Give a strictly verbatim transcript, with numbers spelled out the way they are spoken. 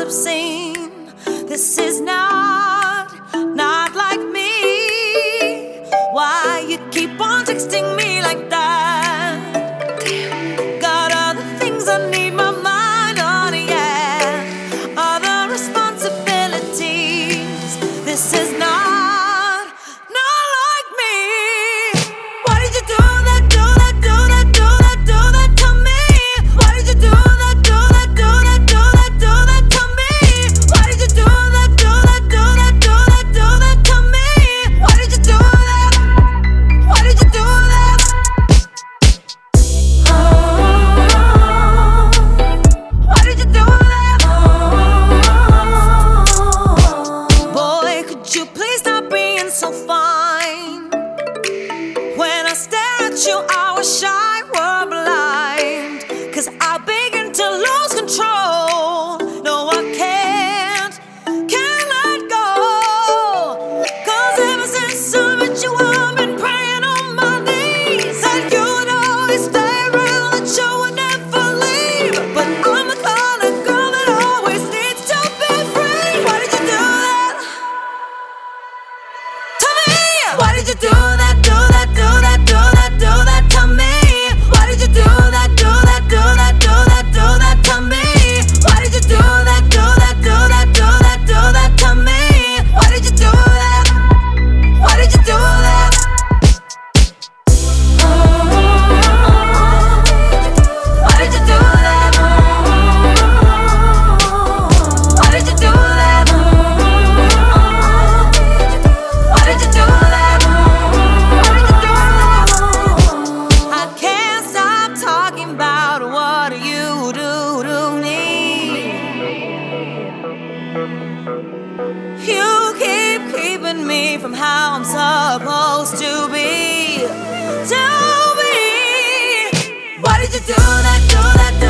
obscene. This is not, not like me. Why you keep on texting me like that? Got other things I need my mind on, yeah. Other responsibilities. This is not, not like me. Why did you do that, do that, do that, do that, do that to me? Why did you do that, do that, do that, do that, do that to me? Why did you do that, do that, do that, do that, do that to me? Why did you do that? Why did you do that? Oh, why did you do that? Oh, boy, could you please stop being so fine? When I stare at you, I was shy, we're blind. Cause I begin to lose control. No, I can't, can't let go. Cause ever since I met you, I've been praying on my knees that you would always stay around, that you would never leave. But I'm the kind of girl that always needs to be free. Why did you do that to me? Why did you do that, do that, do that, do that, do that to me? Why did you do that, do that, do that, do that, do that to me? Why did you do that, do that, do that, do that, do that to me? Why did you do that? Why did you do that? Oh, why did you do that? Why did you do that? Why did you do that? Why did you do that? I can't stop talking about what you do to me. You keep keeping me from how I'm supposed to be. To be. Why did you do that, do that, do